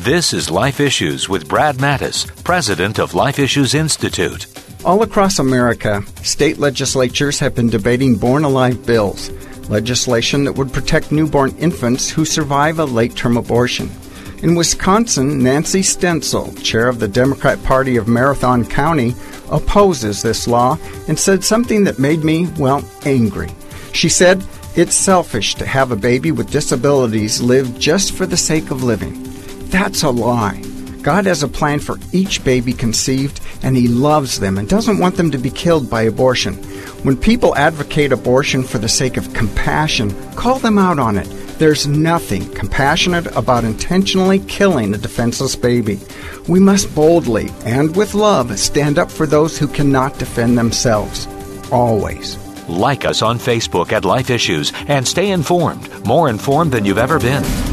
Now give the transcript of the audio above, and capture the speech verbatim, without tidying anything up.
This is Life Issues with Brad Mattis, president of Life Issues Institute. All across America, state legislatures have been debating born-alive bills, legislation that would protect newborn infants who survive a late-term abortion. In Wisconsin, Nancy Stencil, chair of the Democrat Party of Marathon County, opposes this law and said something that made me, well, angry. She said, "It's selfish to have a baby with disabilities live just for the sake of living." That's a lie. God has a plan for each baby conceived, and He loves them and doesn't want them to be killed by abortion. When people advocate abortion for the sake of compassion, call them out on it. There's nothing compassionate about intentionally killing a defenseless baby. We must boldly and with love stand up for those who cannot defend themselves. Always. Like us on Facebook at Life Issues and stay informed, more informed than you've ever been.